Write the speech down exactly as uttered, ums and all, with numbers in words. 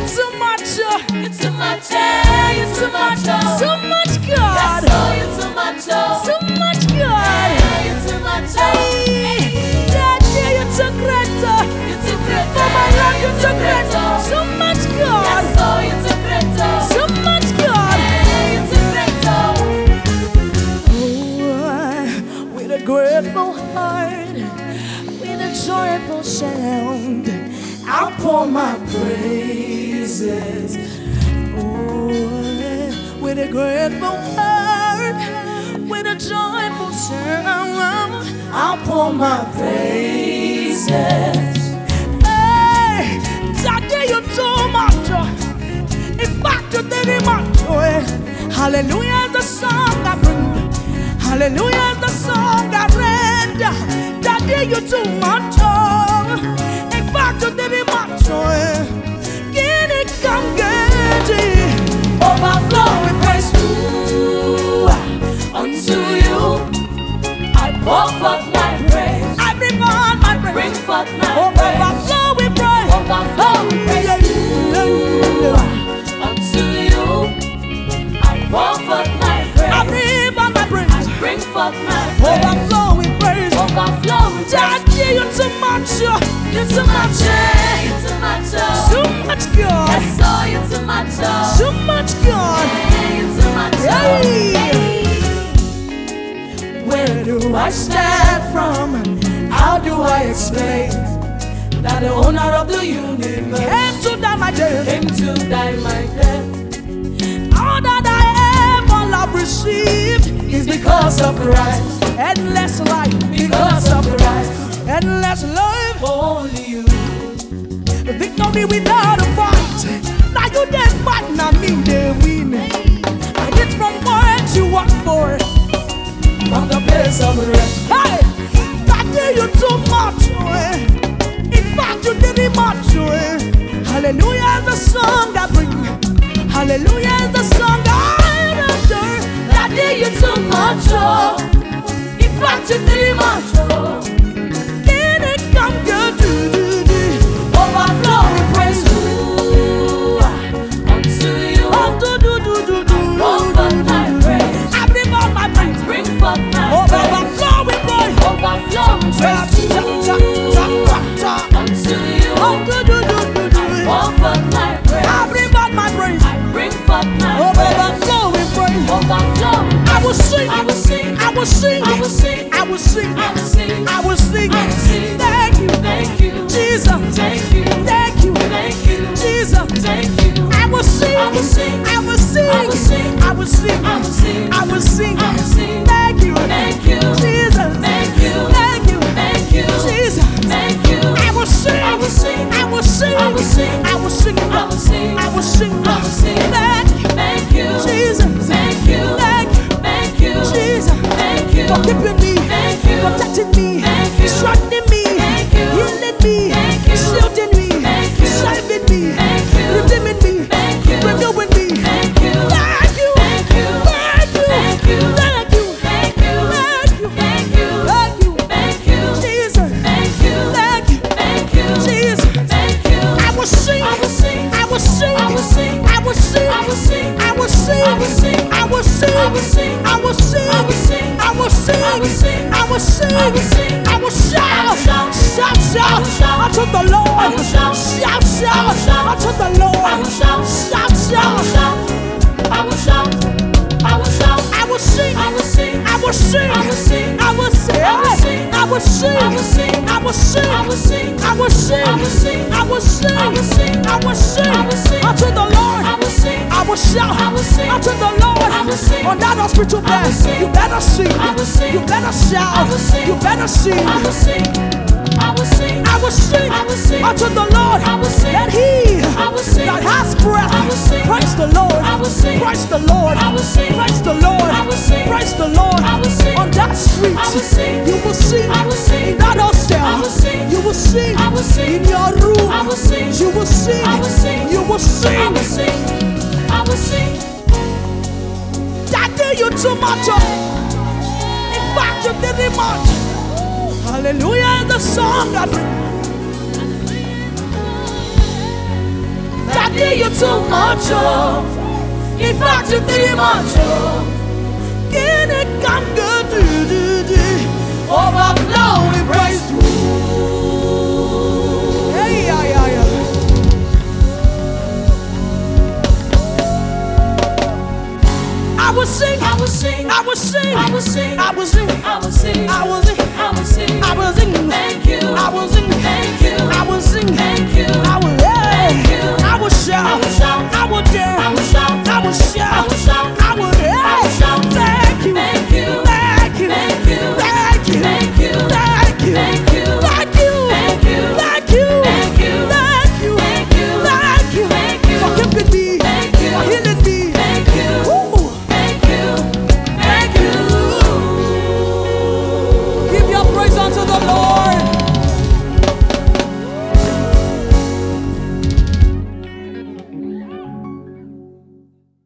too much. uh, You're too much, yeah, you're too much, oh. Too much, God. Yes, oh, you're too much, oh. Too much, God. Yeah, you're too much, oh. Hey, Daddy, you're too great. uh, You're too great, For my life, you're too great. oh. Too much, God. Yes, oh, you're too great, oh. Too much, God. Yeah, you're too great, oh. Oh, with a grateful heart, with a joyful sound, I'll pour my praises. Oh, with a grateful heart, with a joyful sound, I'll pour my praises. Hey, Daddy, you too much. In fact, you did much. Hallelujah is the song I bring. Hallelujah is the song I read. Daddy, you too much. In fact, you did much. Can it come get it? Overflowing praise to unto you. I pour forth my praise. I bring on my praise. Bring forth my praise. Overflowing praise. Overflowing praise to unto you. I pour forth my praise. I bring on my praise. Bring forth my praise. Overflowing praise. Overflowing praise. Daddy, you too much. You're too much, yeah, you're too much, oh. Too much, God. Yes, oh, you're too much, oh. Too much, God. Yeah, you're too much, oh. Hey. Where do I start from? How do I explain that the owner of the universe came to die my death? Came to die my death. All that I ever love received is because of Christ. Endless life because of Christ. Endless life, Only you. victory without a fight. Now you did fight, now me they win. And it's from what you work for, From the place of rest. hey, that day you too much. eh. In fact, you did it much. eh. Hallelujah is the song I bring. Hallelujah is the song I adore. That day you too much, oh. In fact, you did much, oh. Can it come good? Do, do, do. Overflowing praise to unto you. Oh, do, do, do, do, do. Pour forth my praise. I bring all my praise. Bring forth my Oh, praise. overflowing praise. Overflowing Cha, praise cha, cha, cha, cha, cha. unto you. Oh, do, do, do, do, do. Pour forth my praise. I bring all my praise. I bring forth my Oh, praise. overflowing praise. Overflowing. I will sing. I will sing. I will sing. I will sing. I will sing. I will sing. I will sing. I will sing. Thank you, Thank you. Jesus. Thank you. Thank you, Thank you. Jesus. Thank you. I will sing. I will sing. I will sing. I will sing. I will sing. I will sing. I will sing. I will sing. Thank you. Thank you. Jesus. Thank you. Thank you. Thank you. Jesus. Thank you. I will sing. I will sing. I will sing. I will sing. I will sing. I will sing. I will sing. I will sing. Thank you. Thank you. Jesus. Thank you. Thank you. Thank you. Jesus. Thank you. For keeping me. Thank you. Protecting me. Thank you. Strengthening me. Thank you. Healing me. Thank you. Shielding me. Thank you. Saving me. Thank you. Redeeming me. Thank you. Renewing me. Thank you. Thank you. Thank you. Thank you. Thank you. Thank you. Thank you. Thank you. Thank you. Thank you. Thank you. Jesus. Thank you. Thank you. Thank you. Jesus. Thank you. I will sing. I will sing. I will sing. I will sing. I will sing. I will sing. I will sing. I will sing. I will sing. I will sing. I will sing. I will sing. I will sing. I will sing. I will sing. I will sing. I will shout. shout. Shout, I shout. will shout. Unto the Lord. I will shout. Shout, I will shout. shout. Unto the Lord. I will shout. Shout, I will shout. shout. I will shout. I will shout. I will sing. I will sing. I will sing. I will sing. I will sing. I will sing. I will sing. I will sing. I will sing. I will sing. I will sing. I will sing. I will sing. I will sing. I will sing. I will sing. Unto the Lord. I will sing. I will shout. I will sing. Unto the Lord. I will sing. On that hospital I will bed. sing. You better sing. I will sing. You better shout. I will sing. You better sing. I will sing. I will sing. I will sing. I will sing. Unto the Lord. I will sing. That he I will sing. that has breath. I will sing. Praise the Lord. I will sing. Praise the Lord. I will sing. Praise the Lord. I will sing. Praise the Lord. I will sing. On that street. I will sing. You will sing. I will sing. In that hostel. I will sing. You will sing. I will sing. In your room. I will sing. You will sing. I will sing. You will sing. I will sing. I will sing. That day you too much. oh. In fact, you didn't much. Hallelujah is the song that. That did you too much, oh. In fact, you did much, oh. Can it come good? Do, do, do. Overflowing praise. Hey, yeah, yeah, yeah. I will sing, I will sing, I will sing, I will sing, I will sing, I will sing, I will sing, I will sing, I will sing. thank you, I will sing, thank you, I will sing, thank you, I will, thank you, I will shout, I will shout, I will dance, I will shout, I will shout, I will shout, I will, I will shout, thank you, thank you, thank you, thank you, thank you, thank you, thank you, thank you,